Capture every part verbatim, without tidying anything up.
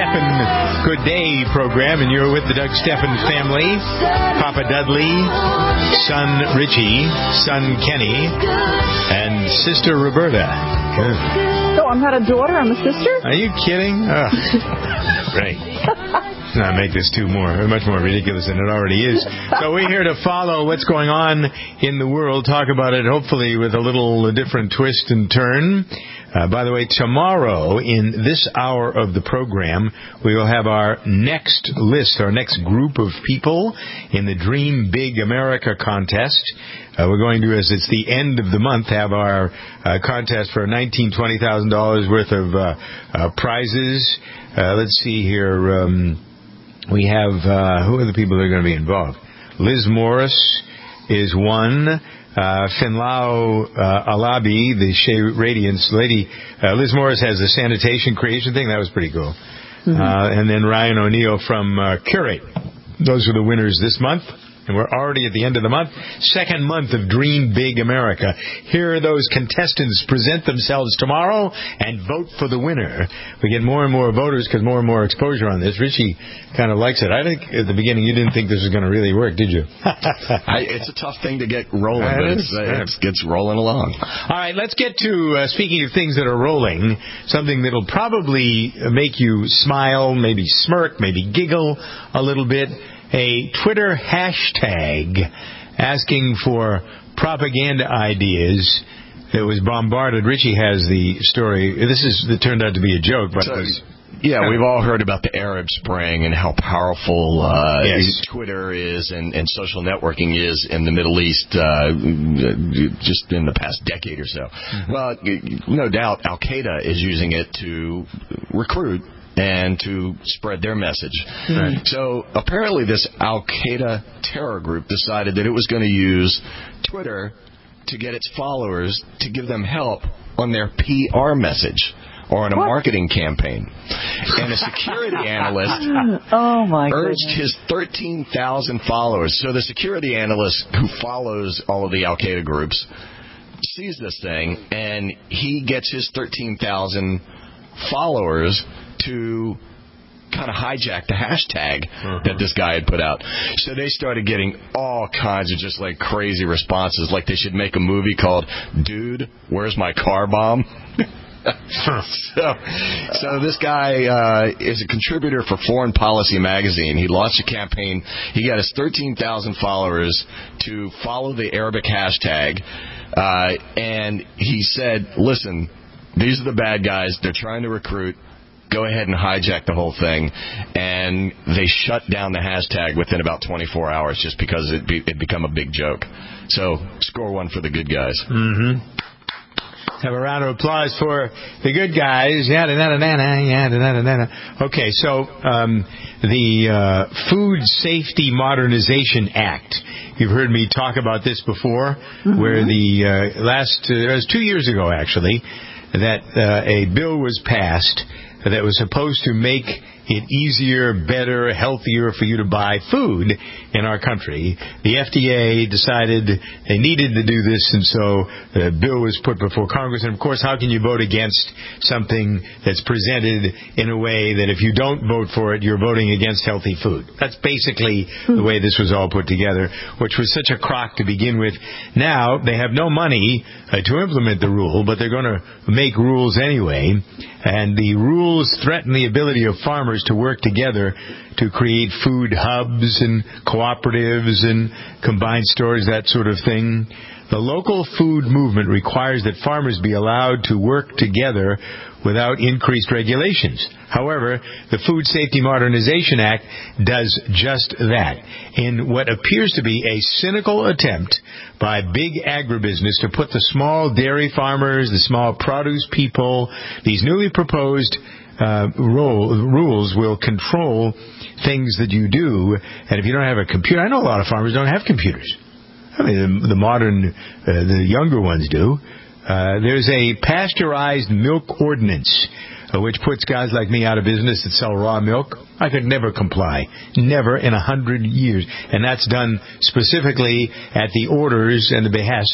Stephan Good Day program, and you're with the Doug Stephan family. Papa Dudley, son Richie, son Kenny, and sister Roberta. Good. So I'm not a daughter, I'm a sister? Are you kidding? Oh, great. Let's not make this too more, much more ridiculous than it already is. So we're here to follow what's going on in the world, talk about it hopefully with a little different twist and turn. Uh, by the way, tomorrow in this hour of the program, we will have our next list, our next group of people in the Dream Big America contest. Uh, we're going to, as it's the end of the month, have our uh, contest for nineteen thousand dollars, twenty thousand dollars worth of uh, uh, prizes. Uh, let's see here. Um, we have, uh, who are the people that are going to be involved? Liz Morris is one. Uh, Finlau uh, Alabi, the Shea Radiance lady. Uh, Liz Morris has the sanitation creation thing. That was pretty cool. Mm-hmm. Uh, and then Ryan O'Neill from uh, Curate. Those are the winners this month. And we're already at the end of the month. Second month of Dream Big America. Here are those contestants present themselves tomorrow and vote for the winner. We get more and more voters because more and more exposure on this. Richie kind of likes it. I think at the beginning you didn't think this was going to really work, did you? I, it's a tough thing to get rolling, but it's, uh, it gets rolling along. All right, let's get to, uh, speaking of things that are rolling, something that'll probably make you smile, maybe smirk, maybe giggle a little bit. A Twitter hashtag asking for propaganda ideas that was bombarded. Richie has the story. This is it turned out to be a joke, but so, it was, yeah, we've all heard about the Arab Spring and how powerful uh, yes. Twitter is and, and social networking is in the Middle East uh, just in the past decade or so. Mm-hmm. Well, no doubt Al-Qaeda is using it to recruit and to spread their message. Right. So apparently this Al-Qaeda terror group decided that it was going to use Twitter to get its followers to give them help on their P R message or on a what? marketing campaign. And a security analyst oh my urged goodness. his thirteen thousand followers. So the security analyst who follows all of the Al-Qaeda groups sees this thing, and he gets his thirteen thousand followers to kind of hijack the hashtag uh-huh. that this guy had put out. So they started getting all kinds of just like crazy responses, like they should make a movie called Dude, Where's My Car Bomb? so, so this guy uh, is a contributor for Foreign Policy magazine. He launched a campaign. He got his thirteen thousand followers to follow the Arabic hashtag, uh, and he said, listen, these are the bad guys. They're trying to recruit. Go ahead and hijack the whole thing. And they shut down the hashtag within about twenty-four hours just because it be, it become a big joke. So score one for the good guys. Mm-hmm. Have a round of applause for the good guys. Yada, yada, yada, yada, yada, yada. Okay, so um, the uh, Food Safety Modernization Act. You've heard me talk about this before, mm-hmm. where the uh, last, uh, it was two years ago actually, that uh, a bill was passed that was supposed to make it easier, better, healthier for you to buy food in our country. The F D A decided they needed to do this, and so the bill was put before Congress. And, of course, how can you vote against something that's presented in a way that if you don't vote for it, you're voting against healthy food? That's basically the way this was all put together, which was such a crock to begin with. Now, they have no money uh, to implement the rule, but they're going to make rules anyway. And the rules threaten the ability of farmers to work together to create food hubs and cooperatives and combined stores, that sort of thing. The local food movement requires that farmers be allowed to work together without increased regulations. However, the Food Safety Modernization Act does just that. In what appears to be a cynical attempt by big agribusiness to put the small dairy farmers, the small produce people, these newly proposed uh, role, rules will control things that you do. And if you don't have a computer, I know a lot of farmers don't have computers. I mean, the, the modern, uh, the younger ones do. Uh, there's a pasteurized milk ordinance, uh, which puts guys like me out of business that sell raw milk. I could never comply. Never in a hundred years. And that's done specifically at the orders and the behest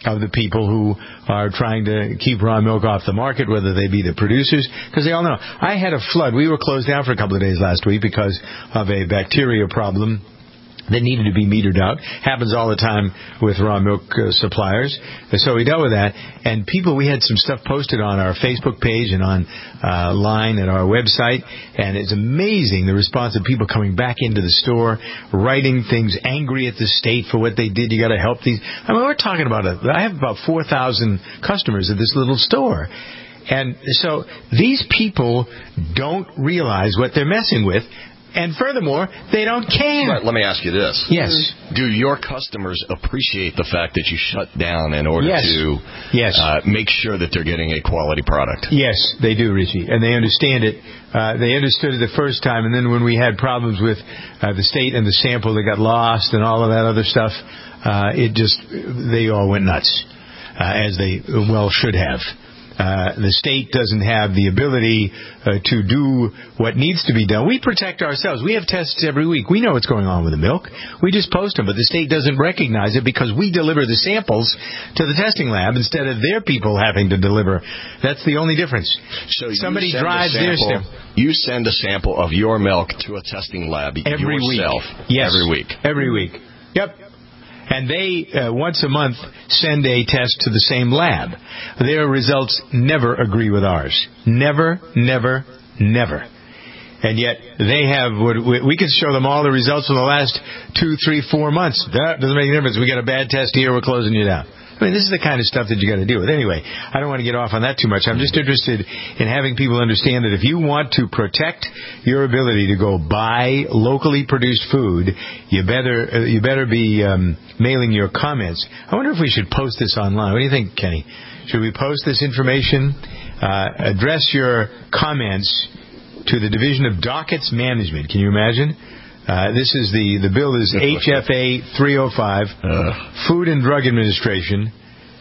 of the people who are trying to keep raw milk off the market, whether they be the producers, because they all know. I had a flood. We were closed down for a couple of days last week because of a bacteria problem that needed to be metered out. Happens all the time with raw milk uh, suppliers. So we dealt with that. And people, we had some stuff posted on our Facebook page and on uh, line at our website. And it's amazing the response of people coming back into the store, writing things, angry at the state for what they did. You got to help these. I mean, we're talking about, a, I have about four thousand customers at this little store. And so these people don't realize what they're messing with. And furthermore, they don't care. But let me ask you this. Yes. Do your customers appreciate the fact that you shut down in order yes. to yes. Uh, make sure that they're getting a quality product? Yes, they do, Richie. And they understand it. Uh, they understood it the first time. And then when we had problems with uh, the state and the sample that got lost and all of that other stuff, uh, it just, they all went nuts, uh, as they well should have. Uh, the state doesn't have the ability uh, to do what needs to be done. We protect ourselves. We have tests every week. We know what's going on with the milk. We just post them, but the state doesn't recognize it because we deliver the samples to the testing lab instead of their people having to deliver. That's the only difference. So somebody drives sample, their sample. You send a sample of your milk to a testing lab every yourself week. Yes, every week. Every week. Yep. And they, uh, once a month, send a test to the same lab. Their results never agree with ours. Never, never, never. And yet, they have, we can show them all the results for the last two, three, four months. That doesn't make a difference. We got a bad test here, we're closing you down. I mean, this is the kind of stuff that you got to deal with. Anyway, I don't want to get off on that too much. I'm just interested in having people understand that if you want to protect your ability to go buy locally produced food, you better uh, you better be um, mailing your comments. I wonder if we should post this online. What do you think, Kenny? Should we post this information? Uh, address your comments to the Division of Dockets Management. Can you imagine? Uh, this is the, the bill is H F A three oh five, uh. Food and Drug Administration,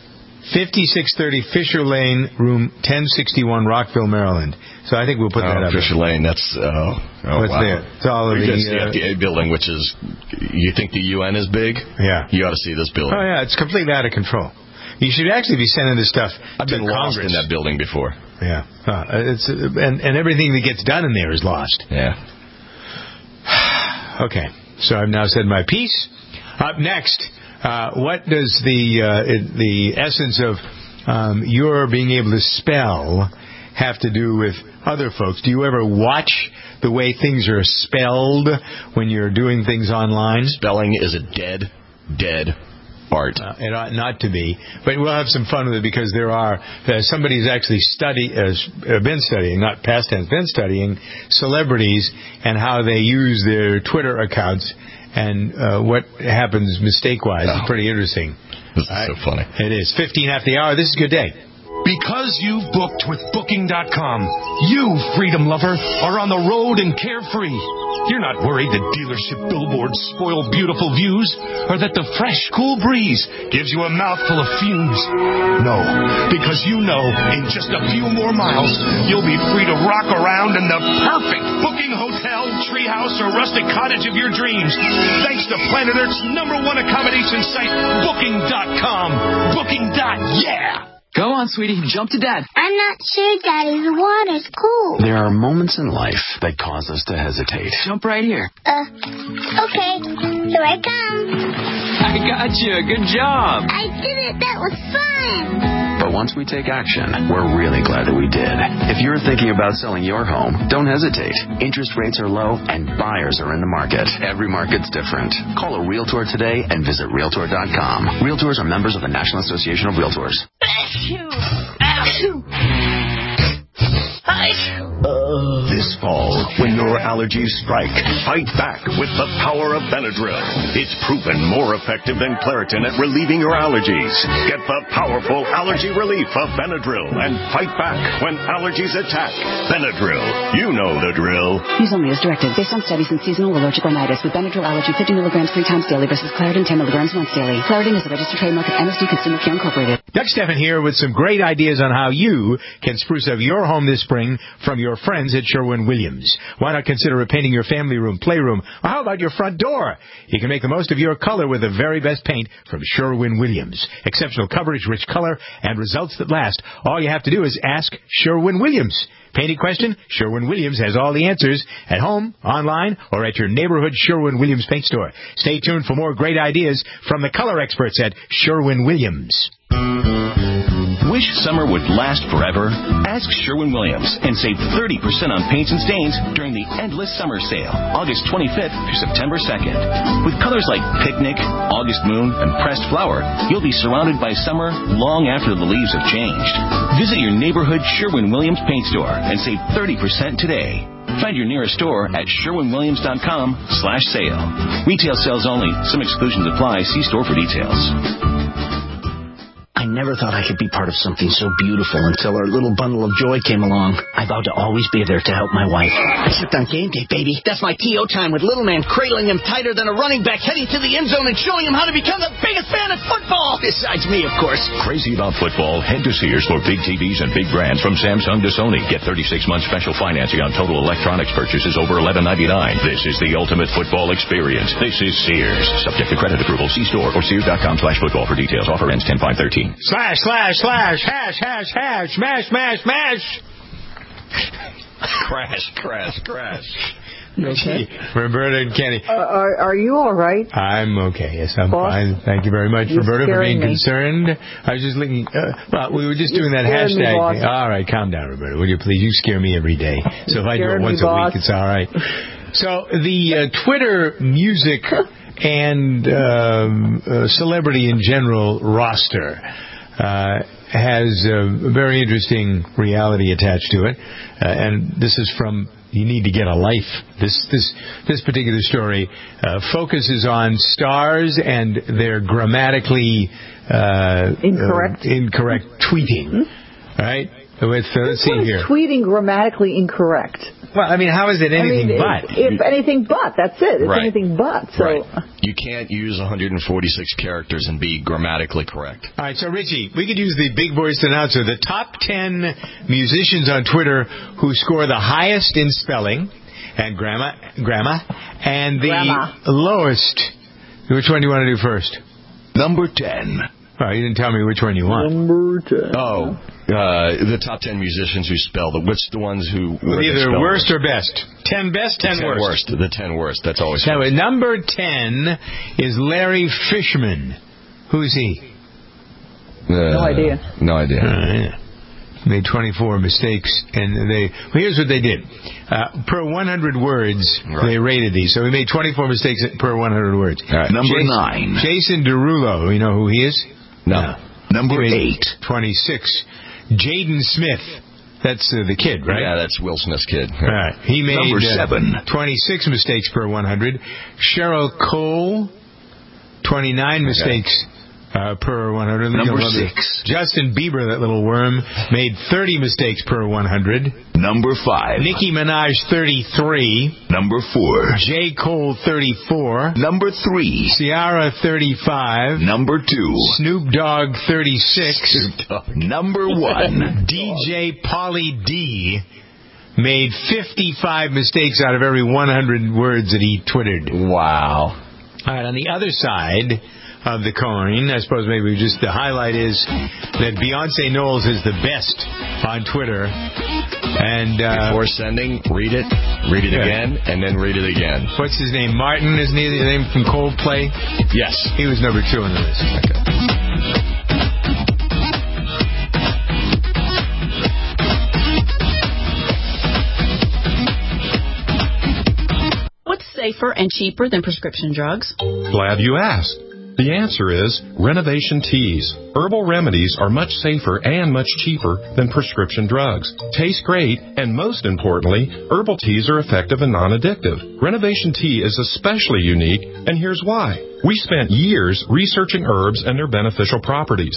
fifty-six thirty Fisher Lane, room ten sixty-one, Rockville, Maryland. So I think we'll put oh, that up. Fisher Lane, that's, oh, oh What's wow. there? It's all of the, the uh, F D A building, which is, you think the U N is big? Yeah. You ought to see this building. Oh, yeah, it's completely out of control. You should actually be sending this stuff I've to been Congress. lost in that building before. Yeah. Uh, it's, uh, and, and everything that gets done in there is lost. Yeah. Okay. So I've now said my piece. Up next, uh, what does the uh, the essence of um, your being able to spell have to do with other folks? Do you ever watch the way things are spelled when you're doing things online? Spelling is a dead, dead art. Uh, it ought not to be, but we'll have some fun with it because there are uh, somebody's actually study uh, been studying, not past tense, been studying celebrities and how they use their Twitter accounts and uh, what happens mistake-wise. Oh. It's pretty interesting. This is right? so funny. It is fifteen after the hour. This is a good day. Because you've booked with Booking dot com, you, freedom lover, are on the road and carefree. You're not worried that dealership billboards spoil beautiful views or that the fresh, cool breeze gives you a mouthful of fumes. No, because you know in just a few more miles, you'll be free to rock around in the perfect booking hotel, treehouse, or rustic cottage of your dreams. Thanks to Planet Earth's number one accommodation site, Booking dot com. Booking. Yeah! Go on, sweetie. Jump to Dad. I'm not sure, Daddy. The water's cool. There are moments in life that cause us to hesitate. Jump right here. Uh, okay. Here I come. I got you. Good job. I did it. That was fun. But once we take action, we're really glad that we did. If you're thinking about selling your home, don't hesitate. Interest rates are low and buyers are in the market. Every market's different. Call a Realtor today and visit Realtor dot com. Realtors are members of the National Association of Realtors. This fall, when your allergies strike, fight back with the power of Benadryl. It's proven more effective than Claritin at relieving your allergies. Get the powerful allergy relief of Benadryl and fight back when allergies attack. Benadryl. You know the drill. Use only as directed, based on studies in seasonal allergic rhinitis with Benadryl allergy fifty milligrams three times daily versus Claritin ten milligrams once daily. Claritin is a registered trademark of M S D Consumer Care Incorporated. Doug Stephan here with some great ideas on how you can spruce up your home this spring from your friends comes at Sherwin-Williams. Why not consider repainting your family room, playroom, or how about your front door? You can make the most of your color with the very best paint from Sherwin-Williams. Exceptional coverage, rich color, and results that last. All you have to do is ask Sherwin-Williams. Painting question? Sherwin-Williams has all the answers at home, online, or at your neighborhood Sherwin-Williams paint store. Stay tuned for more great ideas from the color experts at Sherwin-Williams. Wish summer would last forever? Ask Sherwin-Williams and save thirty percent on paints and stains during the Endless Summer Sale, August twenty-fifth through September second. With colors like Picnic, August Moon, and Pressed Flower, you'll be surrounded by summer long after the leaves have changed. Visit your neighborhood Sherwin-Williams paint store and save thirty percent today. Find your nearest store at sherwin-williams.com slash sale. Retail sales only. Some exclusions apply. See store for details. I never thought I could be part of something so beautiful until our little bundle of joy came along. I vowed to always be there to help my wife. Except on game day, baby. That's my T O time with little man cradling him tighter than a running back, heading to the end zone and showing him how to become the biggest fan of football. Besides me, of course. Crazy about football? Head to Sears for big T Vs and big brands from Samsung to Sony. Get thirty-six months special financing on total electronics purchases over eleven ninety-nine. This is the ultimate football experience. This is Sears. Subject to credit approval. See store or Sears.com slash football for details. Offer ends ten five thirteen. Slash, slash, slash, hash, hash, hash, mash, mash, mash. Crash, crash, crash. Okay. Roberta and Kenny. Uh, are, are you all right? I'm okay. Yes, I'm Boss, fine. Thank you very much, you're Roberta, for being me. concerned. I was just looking. Uh, well, we were just You doing that scared me, hashtag boss. thing. All right, calm down, Roberta. Will you please? You scare me every day. So if I do it scared me, once a boss. week, it's all right. So the uh, Twitter music and um, uh, celebrity in general roster uh, has a very interesting reality attached to it, uh, and this is from You Need to Get a Life. This this this particular story uh, focuses on stars and their grammatically uh, Incorrect. uh, incorrect tweeting. Mm-hmm. Right? With uh, let's see What is here. tweeting grammatically incorrect? Well, I mean, how is it anything I mean, but? If, if anything but, that's it. It's Right. anything but. So. Right. You can't use one hundred forty-six characters and be grammatically correct. All right, so Richie, we could use the big voiced announcer. The top ten musicians on Twitter who score the highest in spelling and grammar, grammar, and the Grammar. lowest. Which one do you want to do first? Number ten. Well, you didn't tell me which one you want. Number ten. Oh, uh, the top ten musicians who spelled it. What's the ones who... where they Either spelled worst it? or best. Ten best, ten, ten worst. worst. The ten worst. That's always Now, first. number ten is Larry Fishman. Who's he? Uh, No idea. No idea. Uh, made twenty-four mistakes, and they. Well, here's what they did. Uh, per one hundred words, Right. they rated these. So we made twenty-four mistakes per one hundred words. All right. Number Jason, nine. Jason Derulo. You know who he is? No. Number He made eight. twenty-six. Jaden Smith. That's uh, the kid, right? Yeah, that's Will Smith's kid. All right. He made Number uh, seven. twenty-six mistakes per one hundred. Cheryl Cole, twenty-nine mistakes uh, per one hundred. Number You'll love it. six. Justin Bieber, that little worm, made thirty mistakes per one hundred. Number five. Nicki Minaj, thirty-three. Number four. J. Cole, thirty-four. Number three. Ciara, thirty-five. Number two. Snoop Dogg, thirty-six. Number one. D J Pauly D made fifty-five mistakes out of every one hundred words that he twittered. Wow. All right, on the other side of the coin, I suppose maybe just the highlight is that Beyonce Knowles is the best on Twitter. And uh, Before sending, read it, read it Yeah. again, and then read it again. what's his name? Martin, isn't he the name from Coldplay? Yes. He was number two on the list. What's safer and cheaper than prescription drugs? Glad you asked. The answer is Renovation Teas. Herbal remedies are much safer and much cheaper than prescription drugs. Taste great, and most importantly, herbal teas are effective and non-addictive. Renovation Tea is especially unique, and here's why. We spent years researching herbs and their beneficial properties.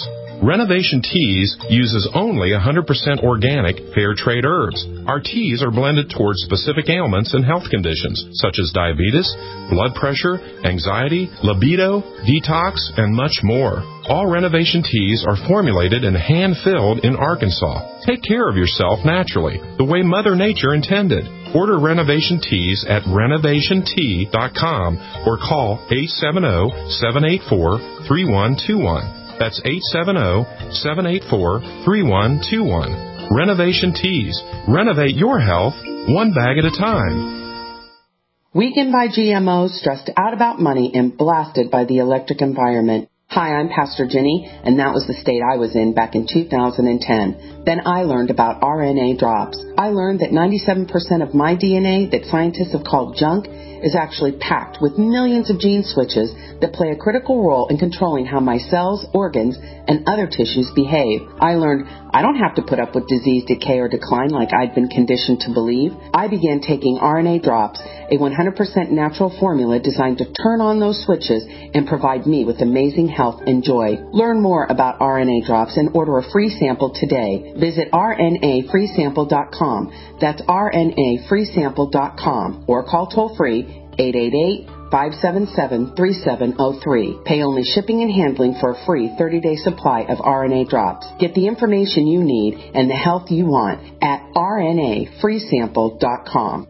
Renovation Teas uses only one hundred percent organic, fair trade herbs. Our teas are blended towards specific ailments and health conditions, such as diabetes, blood pressure, anxiety, libido, detox, and much more. All Renovation Teas are formulated and hand-filled in Arkansas. Take care of yourself naturally, the way Mother Nature intended. Order Renovation Teas at renovation tea dot com or call eight seven zero, seven eight four, three one two one. That's eight seven zero, seven eight four, three one two one. Renovation Teas. Renovate your health one bag at a time. Weakened by G M Os, stressed out about money, and blasted by the electric environment. Hi, I'm Pastor Jenny, and that was the state I was in back in two thousand ten. Then I learned about R N A drops. I learned that ninety-seven percent of my D N A that scientists have called junk is actually packed with millions of gene switches that play a critical role in controlling how my cells, organs, and other tissues behave. I learned I don't have to put up with disease, decay, or decline like I'd been conditioned to believe. I began taking R N A drops, a one hundred percent natural formula designed to turn on those switches and provide me with amazing health and joy. Learn more about R N A drops and order a free sample today. Visit R N A free sample dot com. That's R N A free sample dot com or call toll-free eight eight eight, five seven seven, three seven zero three. Pay only shipping and handling for a free thirty-day supply of R N A drops. Get the information you need and the health you want at R N A free sample dot com.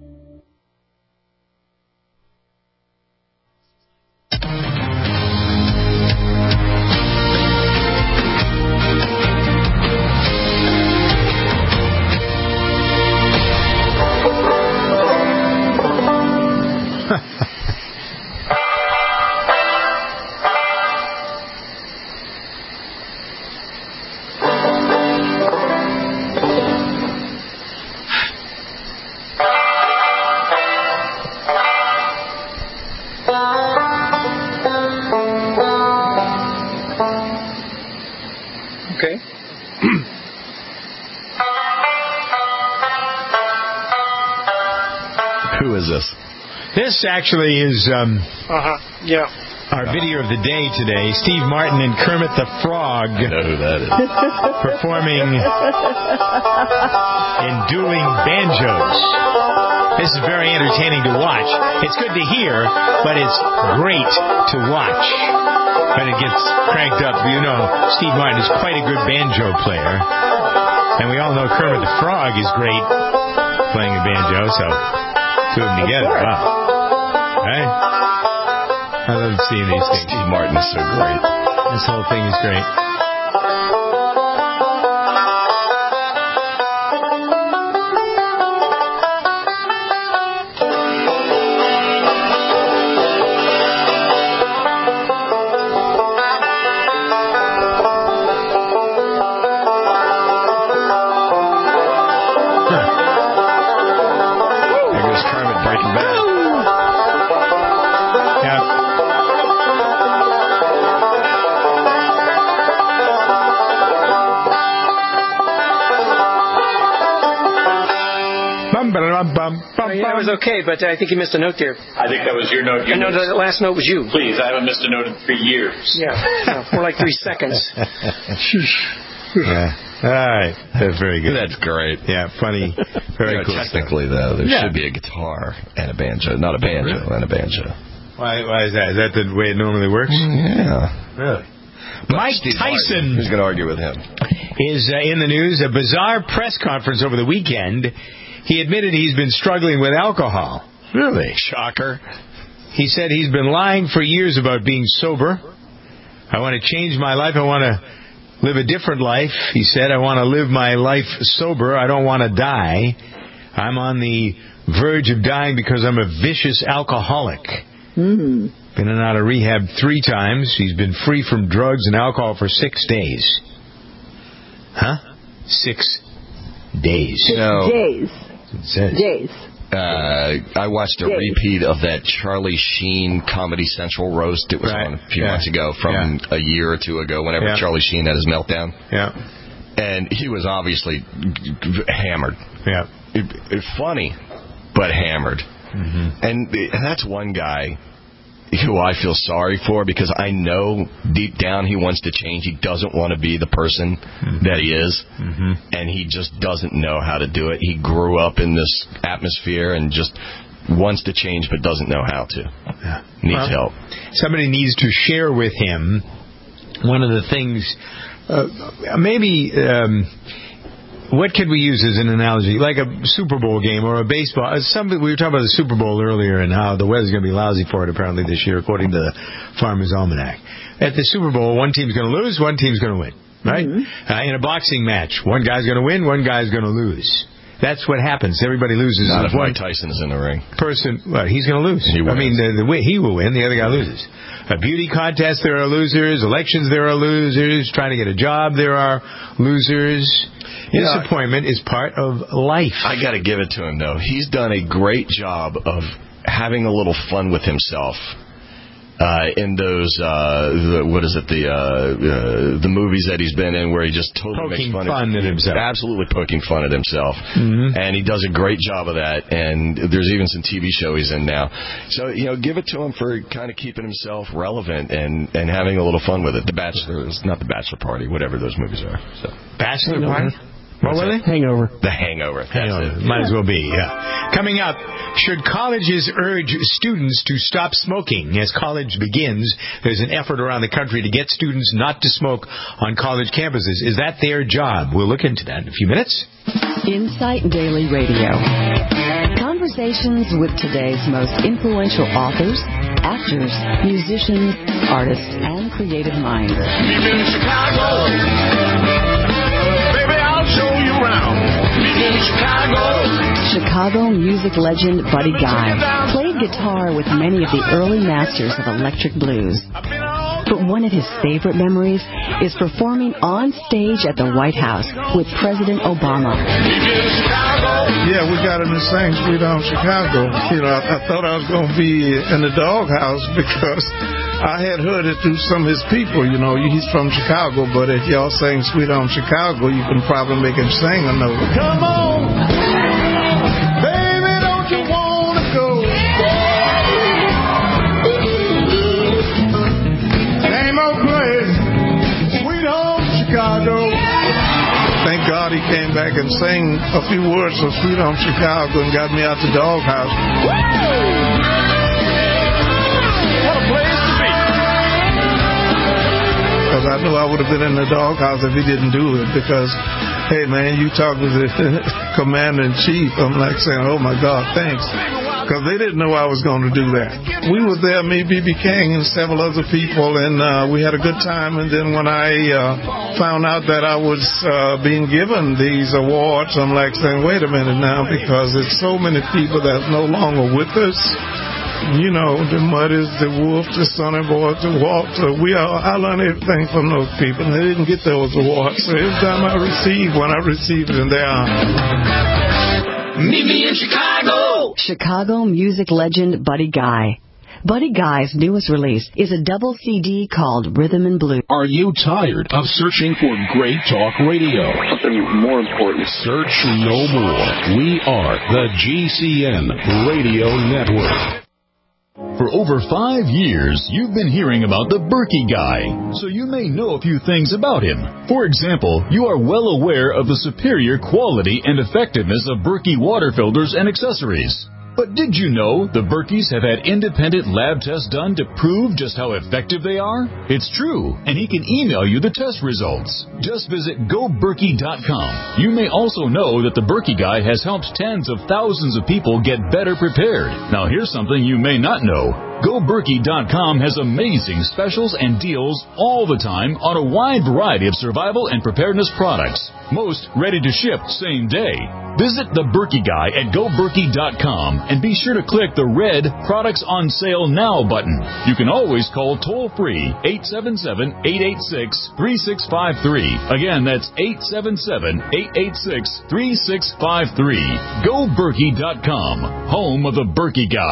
Okay. Who is this? This actually is um, Uh-huh. Yeah. our video of the day today. Steve Martin and Kermit the Frog. I know who that is. Performing in dueling banjos. This is very entertaining to watch. It's good to hear, but it's great to watch. When it gets cranked up, you know, Steve Martin is quite a good banjo player. And we all know Kermit the Frog is great playing a banjo, so two of them together. Wow. Right? I love seeing these things. Steve Martin is so great. This whole thing is great. That was okay, but I think you missed a note there. I think that was your note. You I know missed. the last note was you. Please, I haven't missed a note in three years. Yeah, no, more like three seconds. Yeah. All right. That's very good. That's great. Yeah, funny. Very you know, cool. Technically, though, there Yeah. should be a guitar and a banjo. Not a banjo, Really? and a banjo. Why, why is that? Is that the way it normally works? Yeah. Really? But Mike Steve Tyson Martin, who's going to argue with him? is uh, in the news. A bizarre press conference over the weekend. He admitted he's been struggling with alcohol. Really? Shocker. He said he's been lying for years about being sober. I want to change my life. I want to live a different life. He said, I want to live my life sober. I don't want to die. I'm on the verge of dying because I'm a vicious alcoholic. Mm. Been in and out of rehab three times. He's been free from drugs and alcohol for six days. Huh? Six days. Six No. days. It says. Days. Uh, I watched a Days. repeat of that Charlie Sheen Comedy Central roast. It was Right. on a few Yeah. months ago, from Yeah. a year or two ago, whenever Yeah. Charlie Sheen had his meltdown. Yeah. And he was obviously g- g- hammered. Yeah. It, it, funny, but hammered. Mm-hmm. And, and that's one guy. who I feel sorry for because I know deep down he wants to change. He doesn't want to be the person mm-hmm. that he is, mm-hmm. and he just doesn't know how to do it. He grew up in this atmosphere and just wants to change but doesn't know how to. Yeah. Needs well, help. Somebody needs to share with him one of the things, uh, maybe... Um, what could we use as an analogy? Like a Super Bowl game or a baseball. Something, we were talking about the Super Bowl earlier and how the weather's going to be lousy for it apparently this year, according to the Farmer's Almanac. At the Super Bowl, one team's going to lose, one team's going to win. Right? Mm-hmm. Uh, in a boxing match, one guy's going to win, one guy's going to lose. That's what happens. Everybody loses. Not if Mike Tyson is in the ring. Person, well, he's going to lose. He I mean, the, the way he will win, the other guy loses. A beauty contest, there are losers. Elections, there are losers. Trying to get a job, there are losers. Disappointment is part of life. I got to give it to him, though. He's done a great job of having a little fun with himself uh, in those, uh, the, what is it, the uh, uh, the movies that he's been in where he just totally poking makes fun, fun of, at himself. Absolutely poking fun at himself. Mm-hmm. And he does a great job of that. And there's even some T V show he's in now. So, you know, give it to him for kind of keeping himself relevant and, and having a little fun with it. The Bachelor, not The Bachelor Party, whatever those movies are. So. Bachelor Party? What were they? Hangover. The Hangover. Hangover. Might as well be, yeah. Coming up, should colleges urge students to stop smoking? As college begins, there's an effort around the country to get students not to smoke on college campuses. Is that their job? We'll look into that in a few minutes. Insight Daily Radio. Conversations with today's most influential authors, actors, musicians, artists, and creative minds. Meet me in Chicago. Show you around. Meet me in Chicago. Chicago music legend Buddy Guy played guitar with many of the early masters of electric blues. But one of his favorite memories is performing on stage at the White House with President Obama. Yeah, we got him to sing Sweet Home Chicago. You know, I, I thought I was going to be in the doghouse because I had heard it through some of his people. You know, he's from Chicago, but if y'all sing Sweet Home Chicago, you can probably make him sing a note. Come on, baby, don't you want to go? Same old place, Sweet Home Chicago. Thank God he came back and sang a few words of Sweet Home Chicago and got me out the doghouse. Woo! What a place to be. Because I knew I would have been in the doghouse if he didn't do it. Because, hey, man, you talk with the commander-in-chief. I'm like saying, oh, my God, thanks. Because they didn't know I was going to do that. We were there, me, B B King, and several other people, and uh, we had a good time. And then when I uh, found out that I was uh, being given these awards, I'm like saying, wait a minute now, because it's so many people that's no longer with us. You know, the Muddies, the Wolf, the Sonny Boy, the Walter. We all, I learned everything from those people, and they didn't get those awards. So every time I receive one, I receive it in their honor. Meet me in Chicago! Chicago music legend Buddy Guy. Buddy Guy's newest release is a double C D called Rhythm and Blues. Are you tired of searching for great talk radio? Something more important. Search no more. We are the G C N Radio Network. For over five years, you've been hearing about the Berkey Guy, so you may know a few things about him. For example, you are well aware of the superior quality and effectiveness of Berkey water filters and accessories. But did you know the Berkeys have had independent lab tests done to prove just how effective they are? It's true, and he can email you the test results. Just visit go berkey dot com. You may also know that the Berkey Guy has helped tens of thousands of people get better prepared. Now here's something you may not know. go berkey dot com has amazing specials and deals all the time on a wide variety of survival and preparedness products. Most ready to ship same day. Visit the Berkey Guy at go berkey dot com and be sure to click the red Products on Sale Now button. You can always call toll-free eight seven seven, eight eight six, three six five three. Again, that's eight seven seven, eight eight six, three six five three. go berkey dot com, home of the Berkey Guy.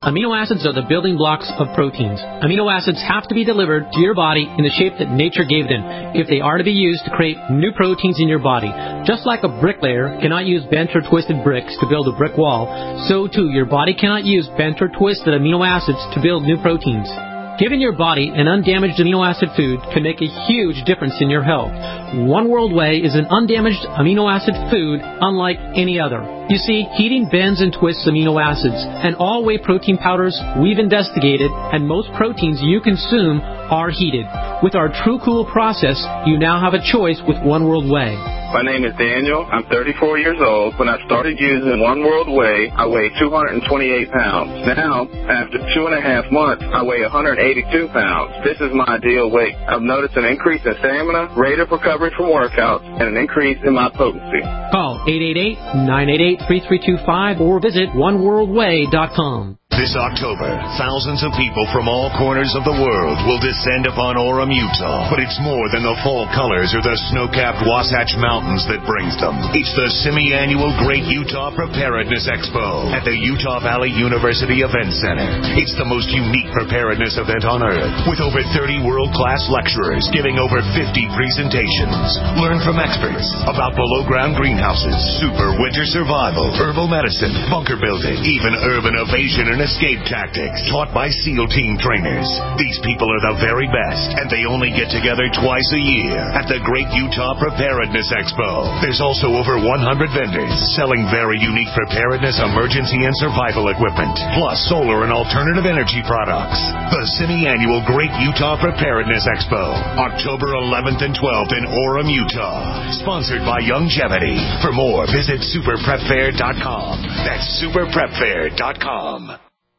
Amino acids are the building blocks of proteins. Amino acids have to be delivered to your body in the shape that nature gave them if they are to be used to create new proteins in your body. Just like a bricklayer cannot use bent or twisted bricks to build a brick wall, so too your body cannot use bent or twisted amino acids to build new proteins. Giving your body an undamaged amino acid food can make a huge difference in your health. One World Whey is an undamaged amino acid food unlike any other. You see, heating bends and twists amino acids, and all whey protein powders we've investigated, and most proteins you consume are heated. With our True Cool process, you now have a choice with One World Whey. My name is Daniel. I'm thirty-four years old. When I started using One World Whey, I weighed two hundred twenty-eight pounds. Now, after two and a half months, I weigh one hundred eighty-two pounds. This is my ideal weight. I've noticed an increase in stamina, rate of recovery from workouts, and an increase in my potency. Call eight eight eight, nine eight eight, three three two five or visit one world whey dot com. This October, thousands of people from all corners of the world will descend upon Orem, Utah. But it's more than the fall colors or the snow-capped Wasatch Mountains that brings them. It's the semi-annual Great Utah Preparedness Expo at the Utah Valley University Event Center. It's the most unique preparedness event on earth, with over thirty world-class lecturers giving over fifty presentations. Learn from experts about below-ground greenhouses, super winter survival, herbal medicine, bunker building, even urban evasion and escape tactics taught by SEAL team trainers. These people are the very best, and they only get together twice a year at the Great Utah Preparedness Expo. There's also over one hundred vendors selling very unique preparedness, emergency, and survival equipment, plus solar and alternative energy products. The semi-annual Great Utah Preparedness Expo, October eleventh and twelfth in Orem, Utah. Sponsored by Youngevity. For more, visit super prep fair dot com. That's super prep fair dot com.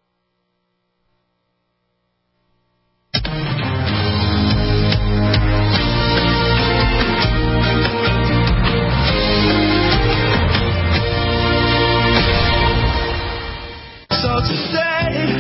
So today,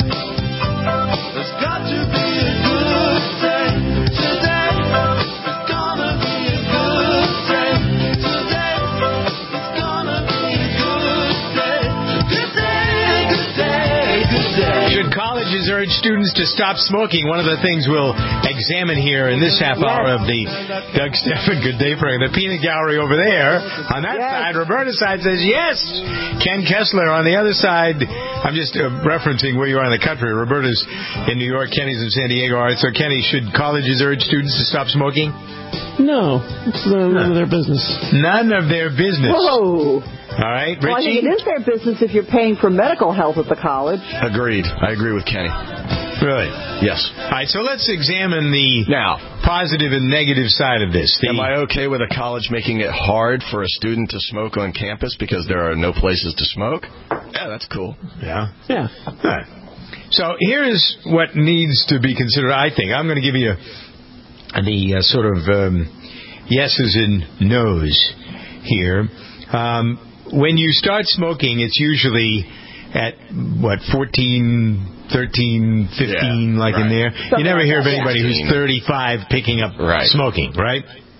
there's got to be a good day. Today, it's gonna be a good day. Today, it's gonna be a good day. Good day, good day, good day. Should colleges urge students to stop smoking? One of the things we'll examine here in this half hour of the Doug Stephan Good Day program. The peanut gallery over there. On that yes. side, Roberta's side says yes. Ken Kessler on the other side. I'm just uh, referencing where you are in the country. Roberta's in New York. Kenny's in San Diego. All right, so Kenny, should colleges urge students to stop smoking? No. It's none of their business. None of their business. Whoa. All right, Richie? Well, I think it is their business if you're paying for medical health at the college. Agreed. I agree with Kenny. Really? Yes. All right, so let's examine the now positive and negative side of this. The, Am I okay with a college making it hard for a student to smoke on campus because there are no places to smoke? Yeah, that's cool. Yeah? Yeah. All right. So here's what needs to be considered, I think. I'm going to give you the uh, sort of um, yeses and nos here. Um, when you start smoking, it's usually at, what, fourteen, thirteen, fifteen, yeah, like right. in there. Something you never like hear of anybody yeah. who's thirty-five picking up right. smoking, right?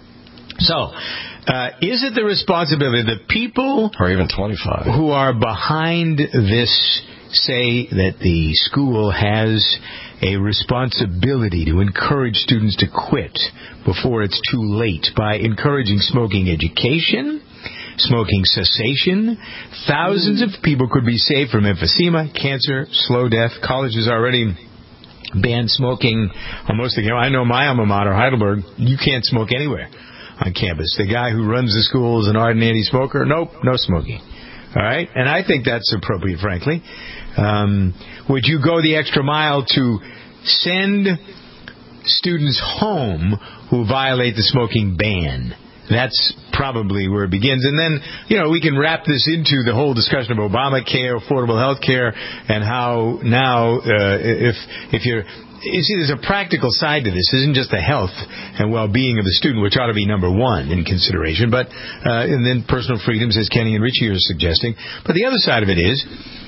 So, uh, is it the responsibility of the people... Or even twenty-five. ...who are behind this say that the school has a responsibility to encourage students to quit before it's too late by encouraging smoking education, smoking cessation? Thousands of people could be saved from emphysema, cancer, slow death. Colleges already banned smoking on most of the... I know my alma mater, Heidelberg, you can't smoke anywhere on campus. The guy who runs the school is an ardent anti-smoker. Nope, no smoking. All right? And I think that's appropriate, frankly. Um, would you go the extra mile to send students home who violate the smoking ban? That's probably where it begins. And then, you know, we can wrap this into the whole discussion of Obamacare, affordable health care, and how now, uh, if if you're... You see, there's a practical side to this. It isn't just the health and well-being of the student, which ought to be number one in consideration, but uh, and then personal freedoms, as Kenny and Richie are suggesting. But the other side of it is,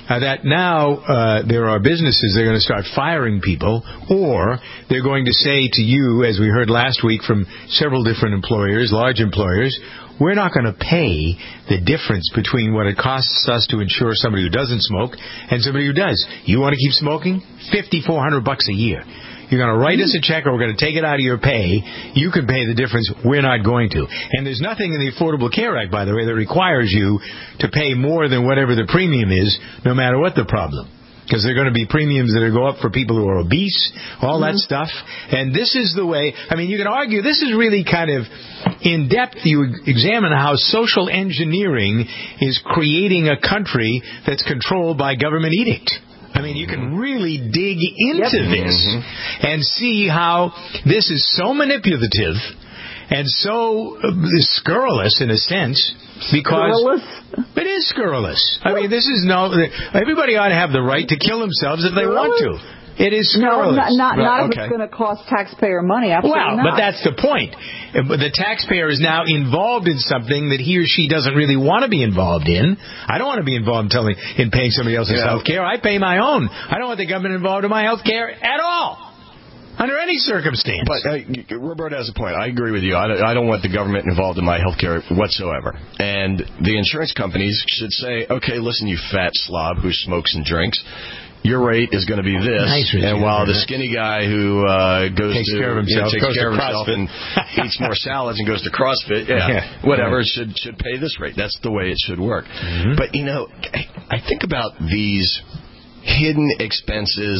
uh, that now uh, there are businesses that are going to start firing people, or they're going to say to you, as we heard last week from several different employers, large employers, we're not going to pay the difference between what it costs us to insure somebody who doesn't smoke and somebody who does. You want to keep smoking? fifty-four hundred bucks a year. You're going to write us a check, or we're going to take it out of your pay. You can pay the difference. We're not going to. And there's nothing in the Affordable Care Act, by the way, that requires you to pay more than whatever the premium is, no matter what the problem. Because there are going to be premiums that go up for people who are obese, all mm-hmm. that stuff. And this is the way, I mean, you can argue this is really kind of in depth. You examine how social engineering is creating a country that's controlled by government edict. I mean, you can really dig into yep. this mm-hmm. and see how this is so manipulative and so uh, scurrilous in a sense, because scurrilous? It is scurrilous. I mean, this is no. Everybody ought to have the right to kill themselves if they want to. It is scurrilous. No, not, not, not right, if okay. it's going to cost taxpayer money. Absolutely well, not. but that's the point. The taxpayer is now involved in something that he or she doesn't really want to be involved in. I don't want to be involved in, telling, in paying somebody else's yeah. health care. I pay my own. I don't want the government involved in my health care at all. Under any circumstance. But uh, Roberta has a point. I agree with you. I don't, I don't want the government involved in my health care whatsoever. And the insurance companies should say, okay, listen, you fat slob who smokes and drinks, your rate is going to be this. Nice, and while the skinny guy who uh, goes takes to care of himself, you know, takes goes care to of himself and eats more salads and goes to CrossFit, yeah, yeah. whatever, right. should should pay this rate. That's the way it should work. Mm-hmm. But, you know, I think about these hidden expenses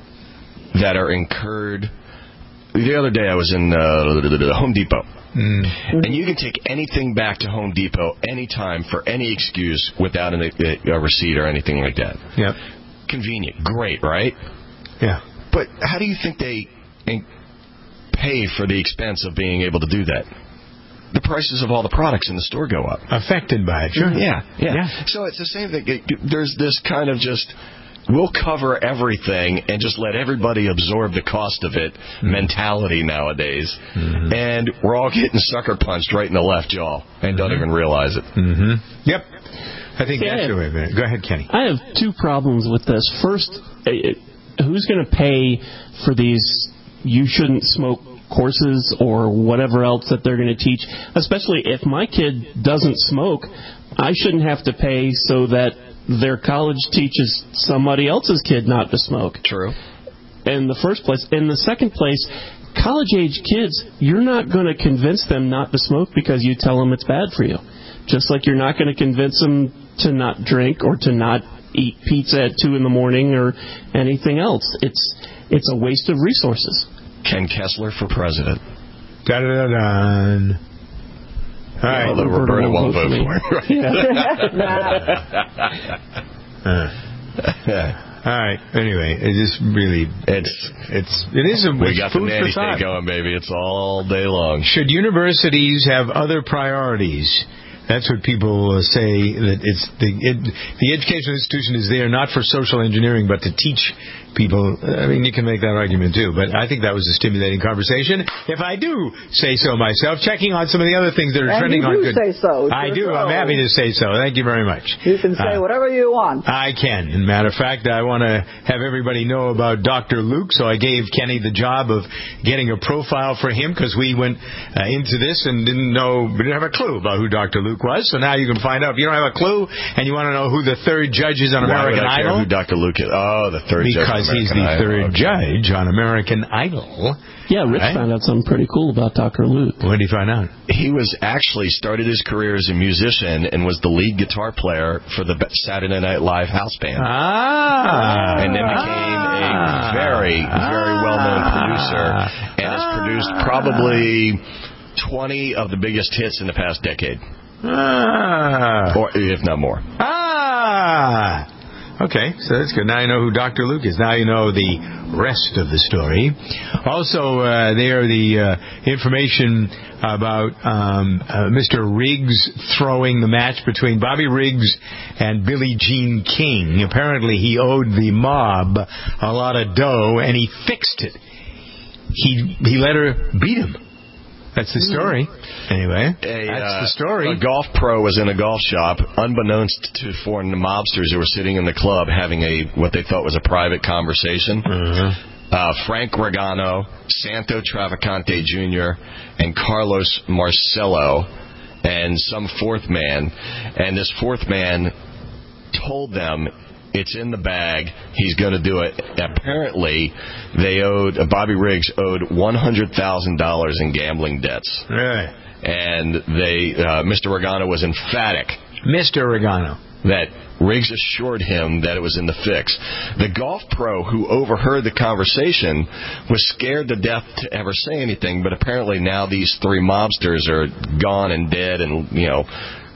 that are incurred. The other day I was in uh, Home Depot. Mm. And you can take anything back to Home Depot anytime for any excuse without an, a, a receipt or anything like that. Yep. Convenient. Great, right? Yeah. But how do you think they pay for the expense of being able to do that? The prices of all the products in the store go up. Affected by it, sure. Yeah, yeah. yeah. So it's the same thing. There's this kind of just, we'll cover everything and just let everybody absorb the cost of it mm-hmm. mentality nowadays. Mm-hmm. And we're all getting sucker punched right in the left jaw and mm-hmm. don't even realize it. Mm-hmm. Yep. I think See, that's I have, the way. Man. Go ahead, Kenny. I have two problems with this. First, who's going to pay for these you shouldn't smoke courses or whatever else that they're going to teach? Especially if my kid doesn't smoke, I shouldn't have to pay so that their college teaches somebody else's kid not to smoke. True. In the first place. In the second place, college-age kids, you're not going to convince them not to smoke because you tell them it's bad for you. Just like you're not going to convince them to not drink or to not eat pizza at two in the morning or anything else. It's it's a waste of resources. Ken Kessler for president. Da da da da. All right, although Roberta, Roberta won't vote for him. uh, all right. Anyway, it just really it's it's it is a we it's got food the nanny for thought. state going, baby. It's all day long. Should universities have other priorities? That's what people say, that it's the it, the educational institution is there not for social engineering but to teach people. I mean, you can make that argument too, but I think that was a stimulating conversation. If I do say so myself, checking on some of the other things that are and trending you on do good. say so. I do. So. I'm happy to say so. Thank you very much. You can say uh, whatever you want. I can. As a matter of fact, I want to have everybody know about Doctor Luke, so I gave Kenny the job of getting a profile for him because we went uh, into this and didn't know, we didn't have a clue about who Doctor Luke was. So now you can find out. If you don't have a clue and you want to know who the third judge is on Why American would I care Idol, who Doctor Luke is? Oh, the third because judge. Because he's the Idol. third okay. judge on American Idol. Yeah, Rich right? found out something pretty cool about Doctor Luke. What did he find out? He was actually started his career as a musician and was the lead guitar player for the Saturday Night Live house band. Ah. And then became a very, very well-known producer and has produced probably twenty of the biggest hits in the past decade. Ah. Or if not more. Ah. Okay, so that's good. Now you know who Doctor Luke is. Now you know the rest of the story. Also, uh, there the uh, information about um, uh, Mister Riggs throwing the match between Bobby Riggs and Billie Jean King. Apparently, he owed the mob a lot of dough, and he fixed it. He he let her beat him. That's the story. Anyway, a, that's uh, the story. A golf pro was in a golf shop, unbeknownst to foreign mobsters who were sitting in the club having a what they thought was a private conversation. Mm-hmm. Uh, Frank Regano, Santo Travacante Junior, and Carlos Marcello, and some fourth man. And this fourth man told them, it's in the bag. He's going to do it. Apparently, they owed uh, Bobby Riggs owed one hundred thousand dollars in gambling debts. Really? And they, uh, Mister Regano was emphatic. Mister Regano. That Riggs assured him that it was in the fix. The golf pro who overheard the conversation was scared to death to ever say anything. But apparently now these three mobsters are gone and dead, and you know.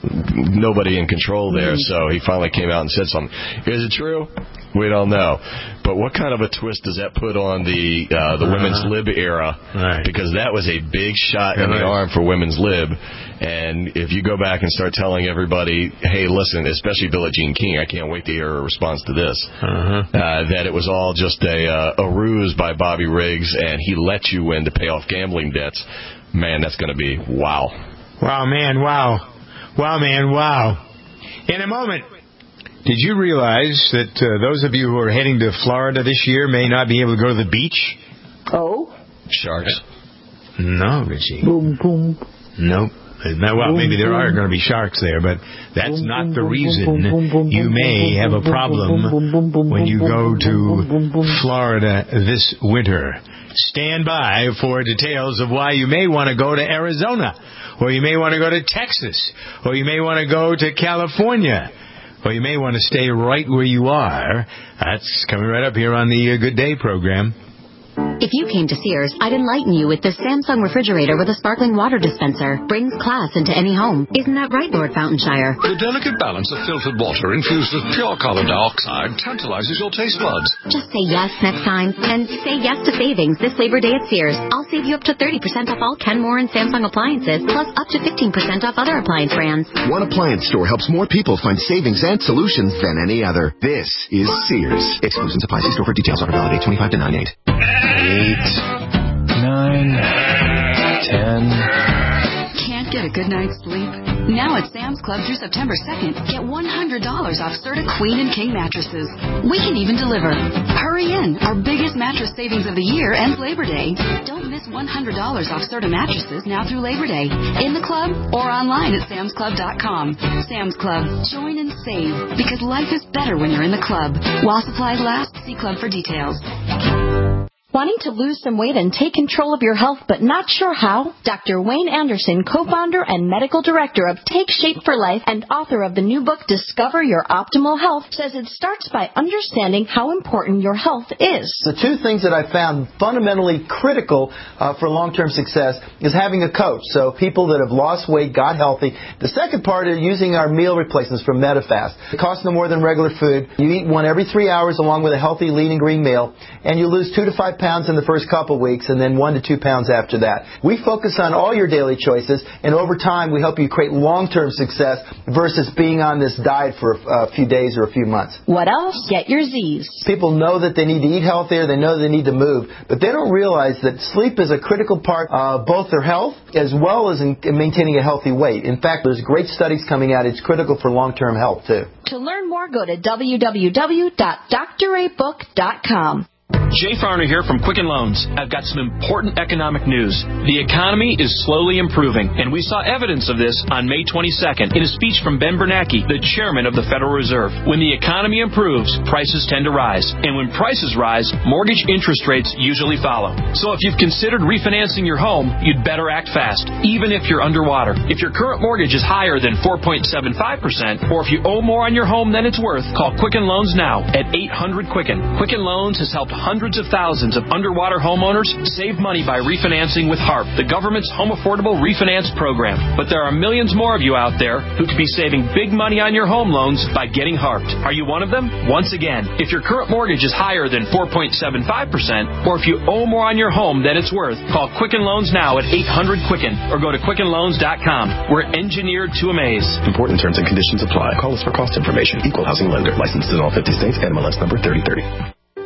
Nobody in control there, so he finally came out and said something. Is it true? We don't know. But what kind of a twist does that put on the uh, the uh-huh. women's lib era? Right. Because that was a big shot in right. the arm for women's lib. And if you go back and start telling everybody, hey, listen, especially Billie Jean King, I can't wait to hear her response to this, uh-huh. uh, that it was all just a, uh, a ruse by Bobby Riggs, and he let you win to pay off gambling debts. Man, that's going to be wow. Wow, man, wow. Wow, man, wow. In a moment, did you realize that uh, those of you who are heading to Florida this year may not be able to go to the beach? Oh? Sharks? No, Richie. Boom, boom. Nope. Now, well, maybe there are going to be sharks there, but that's not the reason you may have a problem when you go to Florida this winter. Stand by for details of why you may want to go to Arizona, or you may want to go to Texas, or you may want to go to California, or you may want to stay right where you are. That's coming right up here on the Good Day program. If you came to Sears, I'd enlighten you with the Samsung refrigerator with a sparkling water dispenser. Brings class into any home. Isn't that right, Lord Fountainshire? The delicate balance of filtered water infused with pure carbon dioxide tantalizes your taste buds. Just say yes next time. And say yes to savings this Labor Day at Sears. I'll save you up to thirty percent off all Kenmore and Samsung appliances, plus up to fifteen percent off other appliance brands. One appliance store helps more people find savings and solutions than any other. This is Sears. Exclusions apply. See store for details. Offer valid eight twenty-five to nine eight. Eight, nine, ten. Can't get a good night's sleep? Now at Sam's Club through September second, get one hundred dollars off Serta Queen and King mattresses. We can even deliver. Hurry in, our biggest mattress savings of the year ends Labor Day. Don't miss one hundred dollars off Serta mattresses now through Labor Day. In the club or online at Sam's Club dot com. Sam's Club. Join and save, because life is better when you're in the club. While supplies last, see Club for details. Wanting to lose some weight and take control of your health but not sure how? Doctor Wayne Anderson, co-founder and medical director of Take Shape for Life and author of the new book Discover Your Optimal Health, says it starts by understanding how important your health is. The two things that I found fundamentally critical uh, for long-term success is having a coach. So people that have lost weight, got healthy. The second part is using our meal replacements from Medifast. It costs no more than regular food. You eat one every three hours along with a healthy lean and green meal, and you lose two to five pounds in the first couple of weeks, and then one to two pounds after that. We focus on all your daily choices, and over time we help you create long-term success versus being on this diet for a few days or a few months. What else? Get your Z's. People know that they need to eat healthier, they know they need to move, but they don't realize that sleep is a critical part of both their health as well as in maintaining a healthy weight. In fact, there's great studies coming out. It's critical for long-term health, too. To learn more, go to w w w dot d r a book dot com. Jay Farner here from Quicken Loans. I've got some important economic news. The economy is slowly improving, and we saw evidence of this on May twenty-second in a speech from Ben Bernanke, the chairman of the Federal Reserve. When the economy improves, prices tend to rise. And when prices rise, mortgage interest rates usually follow. So if you've considered refinancing your home, you'd better act fast, even if you're underwater. If your current mortgage is higher than four point seven five percent, or if you owe more on your home than it's worth, call Quicken Loans now at eight hundred Quicken. Quicken Loans has helped hundreds of thousands of underwater homeowners save money by refinancing with HARP, the government's home affordable refinance program. But there are millions more of you out there who could be saving big money on your home loans by getting HARPed. Are you one of them? Once again, if your current mortgage is higher than four point seven five percent, or if you owe more on your home than it's worth, call Quicken Loans now at eight hundred Quicken or go to Quicken Loans dot com. We're engineered to amaze. Important terms and conditions apply. Call us for cost information. Equal housing lender. Licensed in all fifty states. N M L S number thirty thirty.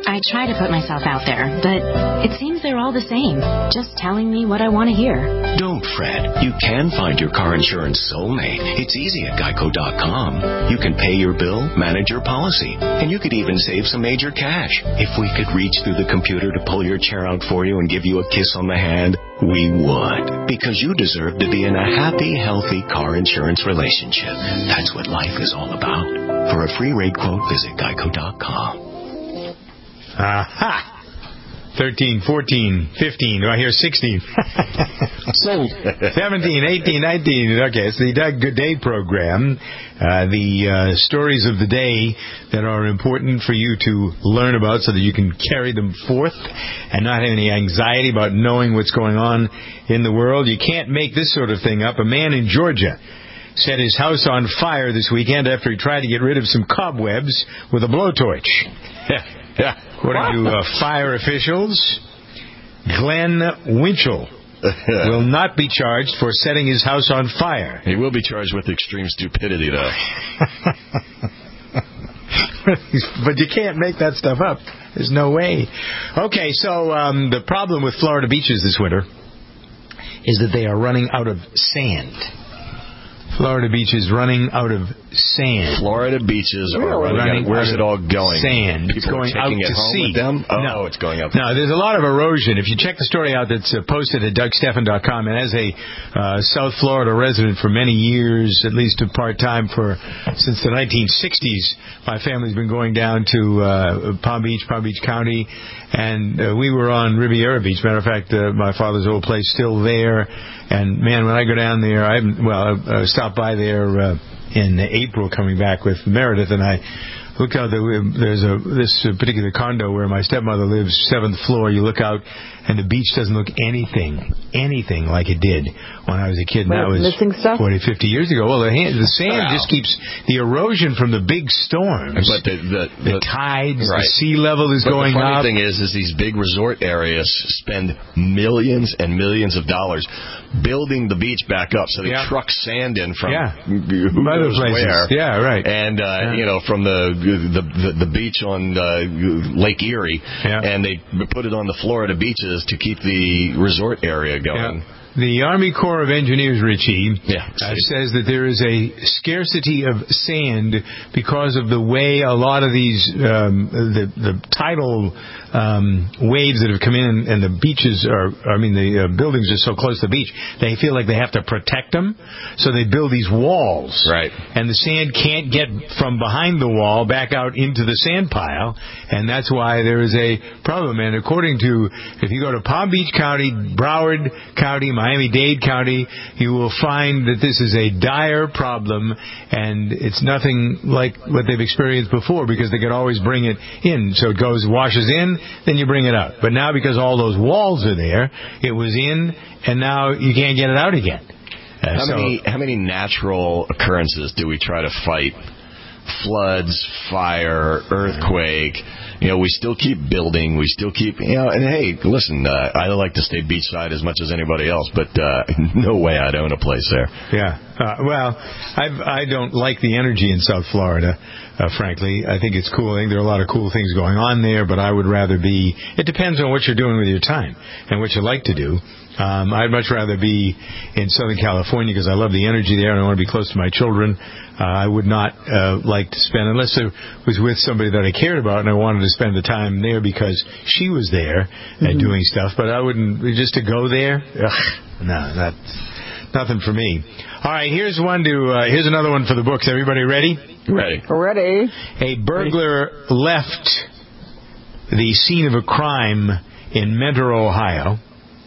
I try to put myself out there, but it seems they're all the same, just telling me what I want to hear. Don't fret. You can find your car insurance soulmate. It's easy at geico dot com. You can pay your bill, manage your policy, and you could even save some major cash. If we could reach through the computer to pull your chair out for you and give you a kiss on the hand, we would. Because you deserve to be in a happy, healthy car insurance relationship. That's what life is all about. For a free rate quote, visit geico dot com. Aha! thirteen, fourteen, fifteen, do I hear sixteen? Sold. seventeen, eighteen, nineteen. Okay, it's the Doug Good Day program. Uh, the uh, stories of the day that are important for you to learn about so that you can carry them forth and not have any anxiety about knowing what's going on in the world. You can't make this sort of thing up. A man in Georgia set his house on fire this weekend after he tried to get rid of some cobwebs with a blowtorch. Yeah. According to uh, fire officials, Glenn Winchell will not be charged for setting his house on fire. He will be charged with extreme stupidity, though. But you can't make that stuff up. There's no way. Okay, so um, the problem with Florida beaches this winter is that they are running out of sand. Florida beaches running out of sand. Florida beaches are really? running out. Where's it all going? Sand. People it's going are out taking to it home sea. With them? Oh, no, it's going up. No, there's a lot of erosion. If you check the story out that's uh, posted at doug stephan dot com, and as a uh, South Florida resident for many years, at least a part-time for since the nineteen sixties, my family's been going down to uh, Palm Beach, Palm Beach County, and uh, we were on Riviera Beach. Matter of fact, uh, my father's old place still there. And, man, when I go down there, I well, I uh, stopped by there uh, in April coming back with Meredith, and I looked out. The, there's a this particular condo where my stepmother lives, seventh floor. You look out, and the beach doesn't look anything, anything like it did when I was a kid. And that was missing stuff? forty, fifty years ago. Well, the, hand, the sand Wow. just keeps the erosion from the big storms. But the, the, the, the tides, right. the sea level is but going the funny up. thing is, is these big resort areas spend millions and millions of dollars building the beach back up. So they Yeah. truck sand in from Yeah. who Other knows places. where. Yeah, right. And, uh, Yeah. you know, from the the, the, the beach on uh, Lake Erie, Yeah. and they put it on the Florida beaches to keep the resort area going. Yeah. The Army Corps of Engineers, Richie, yeah, uh, says that there is a scarcity of sand because of the way a lot of these um, the the tidal um, waves that have come in, and the beaches are, I mean, the uh, buildings are so close to the beach, they feel like they have to protect them, so they build these walls. Right. And the sand can't get from behind the wall back out into the sand pile, and that's why there is a problem. And according to, if you go to Palm Beach County, Broward County, Miami-Dade County, you will find that this is a dire problem, and it's nothing like what they've experienced before, because they could always bring it in. So it goes, washes in, then you bring it out. But now, because all those walls are there, it was in, and now you can't get it out again. Uh, how so, many how many natural occurrences do we try to fight? Floods, fire, earthquake. You know, we still keep building. We still keep, you know, and hey, listen, uh, I like to stay beachside as much as anybody else, but uh, no way I'd own a place there. Yeah. Uh, well, I've, I don't like the energy in South Florida, uh, frankly. I think it's cool. I think there are a lot of cool things going on there, but I would rather be, it depends on what you're doing with your time and what you like to do. Um, I'd much rather be in Southern California because I love the energy there and I want to be close to my children. Uh, I would not uh, like to spend, unless I was with somebody that I cared about and I wanted to spend the time there because she was there mm-hmm. and doing stuff. But I wouldn't, just to go there, ugh, no, that's nothing for me. All right, here's one to, uh, here's another one for the books. Everybody ready? Ready. Ready. A burglar left the scene of a crime in Mentor, Ohio.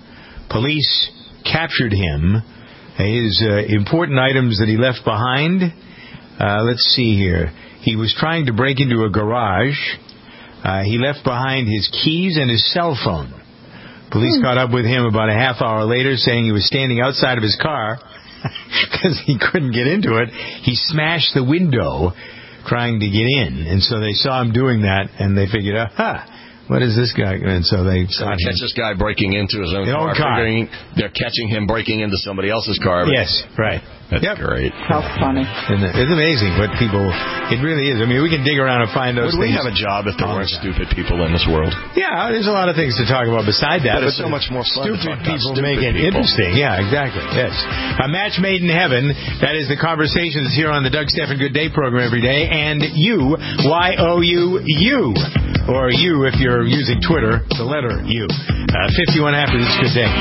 Police captured him. His uh, important items that he left behind. Uh, let's see here. He was trying to break into a garage. Uh, he left behind his keys and his cell phone. Police hmm. caught up with him about a half hour later, saying he was standing outside of his car because he couldn't get into it. He smashed the window trying to get in, and so they saw him doing that, and they figured, aha, what is this guy? And so they so they catch this guy breaking into his own His car. own car. figuring They're catching him breaking into somebody else's car. But Yes, right. That's Yep. great. How funny. And it's amazing what people, it really is. I mean, we can dig around and find those Would we things. have a job if there weren't stupid people in this world? Yeah, there's a lot of things to talk about beside that. But it's so much more fun to Stupid talk about people stupid make it people. interesting. Yeah, exactly. Yes. A match made in heaven. That is the conversations here on the Doug Stephan Good Day program every day. And you, Y O U U. Or you if you're using Twitter, the letter U. Uh, fifty-one after this Good Day.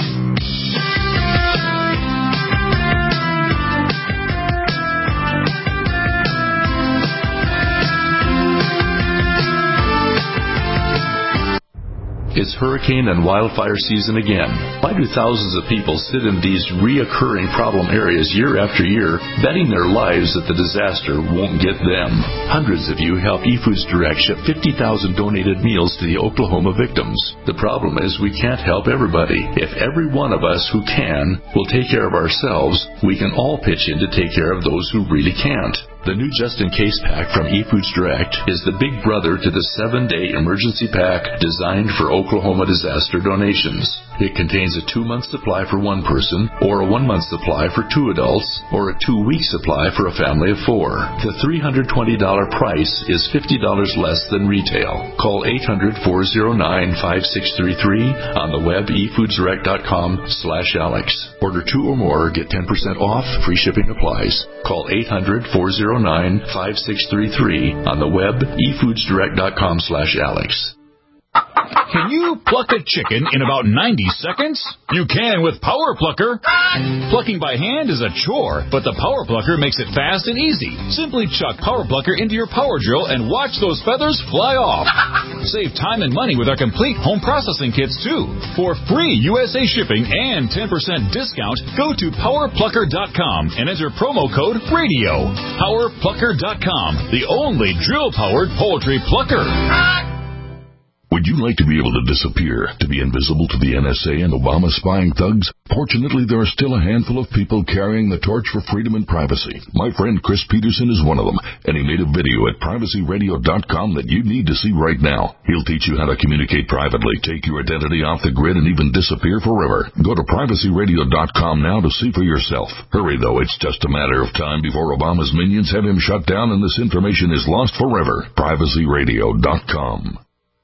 It's hurricane and wildfire season again. Why do thousands of people sit in these reoccurring problem areas year after year, betting their lives that the disaster won't get them? Hundreds of you help eFoods Direct ship fifty thousand donated meals to the Oklahoma victims. The problem is we can't help everybody. If every one of us who can will take care of ourselves, we can all pitch in to take care of those who really can't. The new just-in-case pack from eFoods Direct is the big brother to the seven-day emergency pack designed for Oklahoma disaster donations. It contains a two-month supply for one person, or a one-month supply for two adults, or a two-week supply for a family of four. The three hundred twenty dollars price is fifty dollars less than retail. Call eight hundred, four oh nine, five six three three on the web efoodsdirect.com slash Alex. Order two or more, get ten percent off, free shipping applies. Call eight hundred, four oh nine, five six three three on the web efoodsdirect.com slash Alex. Can you pluck a chicken in about ninety seconds? You can with Power Plucker. Plucking by hand is a chore, but the Power Plucker makes it fast and easy. Simply chuck Power Plucker into your power drill and watch those feathers fly off. Save time and money with our complete home processing kits, too. For free U S A shipping and ten percent discount, go to power plucker dot com and enter promo code RADIO. power plucker dot com, the only drill-powered poultry plucker. Would you like to be able to disappear, to be invisible to the N S A and Obama spying thugs? Fortunately, there are still a handful of people carrying the torch for freedom and privacy. My friend Chris Peterson is one of them, and he made a video at privacy radio dot com that you need to see right now. He'll teach you how to communicate privately, take your identity off the grid, and even disappear forever. Go to privacy radio dot com now to see for yourself. Hurry, though. It's just a matter of time before Obama's minions have him shut down and this information is lost forever. privacy radio dot com.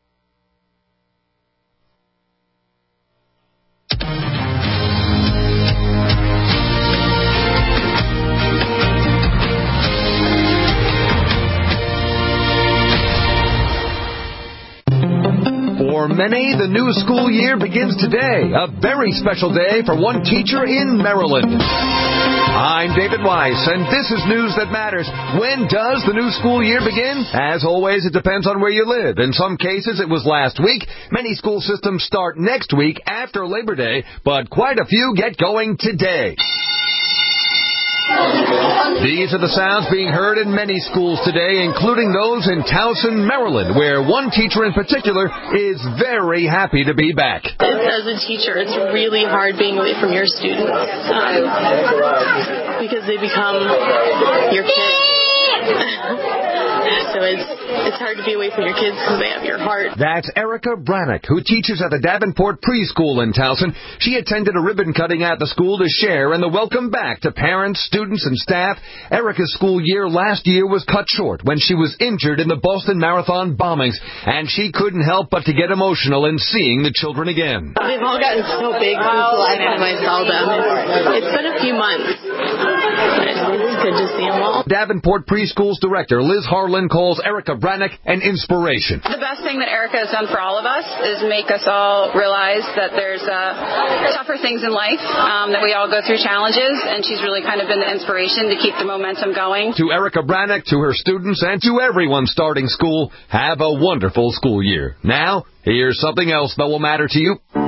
For many, the new school year begins today, a very special day for one teacher in Maryland. I'm David Weiss, and this is News That Matters. When does the new school year begin? As always, it depends on where you live. In some cases, it was last week. Many school systems start next week after Labor Day, but quite a few get going today. These are the sounds being heard in many schools today, including those in Towson, Maryland, where one teacher in particular is very happy to be back. As a teacher, it's really hard being away from your students um, because they become your kids. So it's it's hard to be away from your kids because they have your heart. That's Erica Brannick, who teaches at the Davenport Preschool in Towson. She attended a ribbon cutting at the school to share in the welcome back to parents, students, and staff. Erica's school year last year was cut short when she was injured in the Boston Marathon bombings, and she couldn't help but to get emotional in seeing the children again. They've all gotten so big since the last time I saw them. It's been a few months. It's good to see them all. Davenport Preschool's director, Liz Harlan, calls Erica Brannick an inspiration. The best thing that Erica has done for all of us is make us all realize that there's uh, tougher things in life, um, that we all go through challenges, and she's really kind of been the inspiration to keep the momentum going. To Erica Brannick, to her students, and to everyone starting school, have a wonderful school year. Now, here's something else that will matter to you.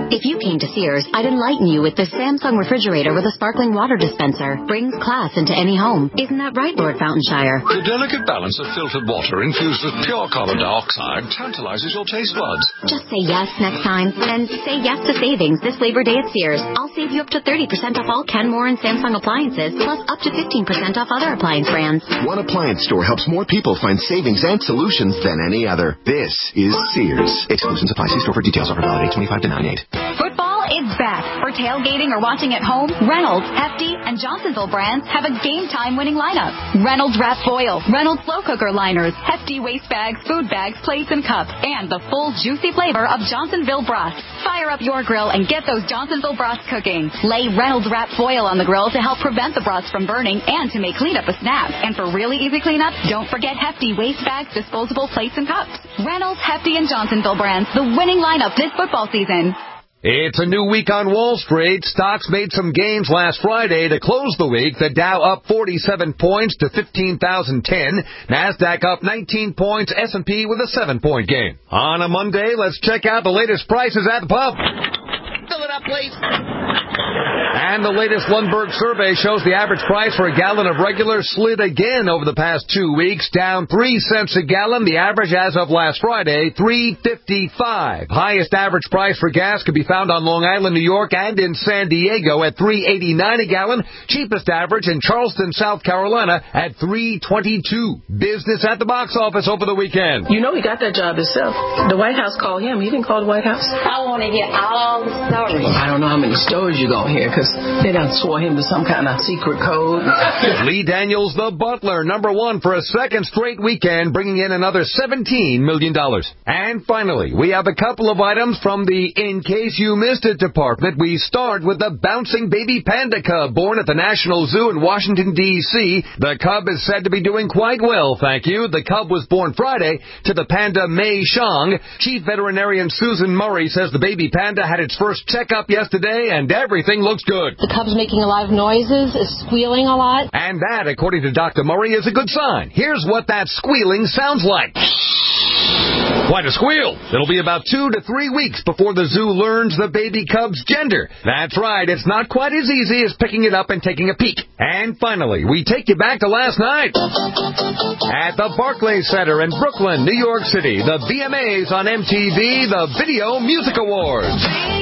If you came to Sears, I'd enlighten you with the Samsung refrigerator with a sparkling water dispenser. Brings class into any home. Isn't that right, Lord Fountainshire? The delicate balance of filtered water infused with pure carbon dioxide tantalizes your taste buds. Just say yes next time. And say yes to savings this Labor Day at Sears. I'll save you up to thirty percent off all Kenmore and Samsung appliances, plus up to fifteen percent off other appliance brands. One appliance store helps more people find savings and solutions than any other. This is Sears. Exclusions apply. See store for details. Offer valid eight twenty-five to nine eight. Football is back. For tailgating or watching at home, Reynolds, Hefty, and Johnsonville brands have a game-time winning lineup. Reynolds Wrap Foil, Reynolds Slow Cooker Liners, Hefty Waste Bags, Food Bags, Plates, and Cups, and the full juicy flavor of Johnsonville Broth. Fire up your grill and get those Johnsonville broths cooking. Lay Reynolds Wrap Foil on the grill to help prevent the broths from burning and to make cleanup a snap. And for really easy cleanup, don't forget Hefty Waste Bags, disposable plates, and cups. Reynolds, Hefty, and Johnsonville brands, the winning lineup this football season. It's a new week on Wall Street. Stocks made some gains last Friday to close the week. The Dow up forty-seven points to fifteen thousand ten. NASDAQ up nineteen points. S and P with a seven-point gain. On a Monday, let's check out the latest prices at the pump. Fill it up, please. And the latest Lundberg survey shows the average price for a gallon of regular slid again over the past two weeks, down three cents a gallon. The average as of last Friday, three fifty-five. Highest average price for gas could be found on Long Island, New York, and in San Diego at three eighty-nine a gallon. Cheapest average in Charleston, South Carolina at three twenty-two. Business at the box office over the weekend. You know he got that job himself. The White House called him. He didn't call the White House. I want to hear all the stories. I don't know how many stories you're going to hear because they done swore him to some kind of secret code. Lee Daniels, the butler, number one for a second straight weekend, bringing in another seventeen million dollars. And finally, we have a couple of items from the In Case You Missed It department. We start with the bouncing baby panda cub born at the National Zoo in Washington, D C The cub is said to be doing quite well, thank you. The cub was born Friday to the panda Mei Shang. Chief veterinarian Susan Murray says the baby panda had its first checkup yesterday and everything looks good. The cub's making a lot of noises, is squealing a lot. And that, according to Doctor Murray, is a good sign. Here's what that squealing sounds like. Quite a squeal. It'll be about two to three weeks before the zoo learns the baby cub's gender. That's right, it's not quite as easy as picking it up and taking a peek. And finally, we take you back to last night. At the Barclays Center in Brooklyn, New York City, the V M As on M T V, the Video Music Awards.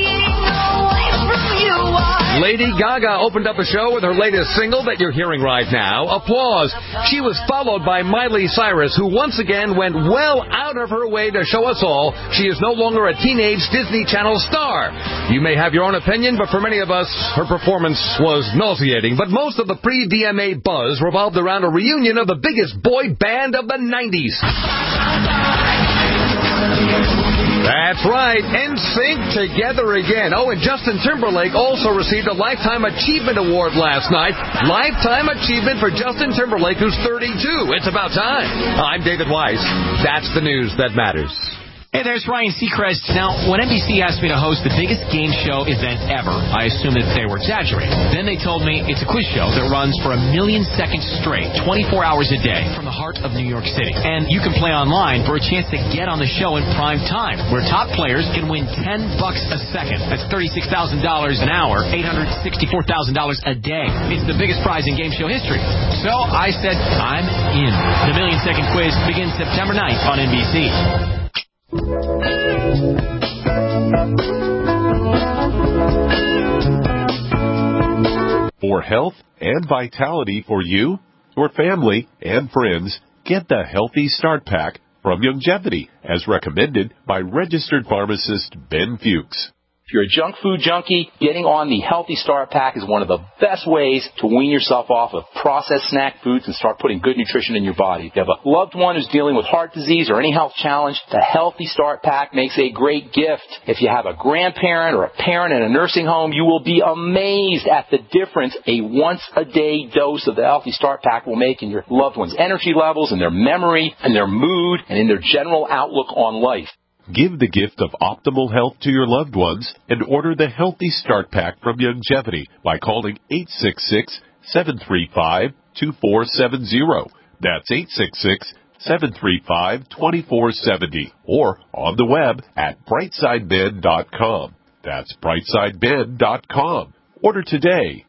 Lady Gaga opened up a show with her latest single that you're hearing right now, Applause. She was followed by Miley Cyrus, who once again went well out of her way to show us all she is no longer a teenage Disney Channel star. You may have your own opinion, but for many of us, her performance was nauseating. But most of the pre-V M A buzz revolved around a reunion of the biggest boy band of the nineties. That's right, N Sync together again. Oh, and Justin Timberlake also received a Lifetime Achievement Award last night. Lifetime Achievement for Justin Timberlake, who's thirty-two. It's about time. I'm David Weiss. That's the news that matters. Hey, there's Ryan Seacrest. Now, when N B C asked me to host the biggest game show event ever, I assumed that they were exaggerating. Then they told me it's a quiz show that runs for a million seconds straight, twenty-four hours a day, from the heart of New York City. And you can play online for a chance to get on the show in prime time, where top players can win ten bucks a second. That's thirty-six thousand dollars an hour, eight hundred sixty-four thousand dollars a day. It's the biggest prize in game show history. So I said, I'm in. The Million Second Quiz begins September ninth on N B C. For health and vitality for you, your family, and friends, get the Healthy Start Pack from Youngevity, as recommended by registered pharmacist Ben Fuchs. If you're a junk food junkie, getting on the Healthy Start Pack is one of the best ways to wean yourself off of processed snack foods and start putting good nutrition in your body. If you have a loved one who's dealing with heart disease or any health challenge, the Healthy Start Pack makes a great gift. If you have a grandparent or a parent in a nursing home, you will be amazed at the difference a once-a-day dose of the Healthy Start Pack will make in your loved one's energy levels, in their memory, in their mood, and in their general outlook on life. Give the gift of optimal health to your loved ones and order the Healthy Start Pack from Youngevity by calling eight six six, seven three five, two four seven zero. That's eight six six, seven three five, two four seven zero or on the web at brightside med dot com. That's brightside bed dot com. Order today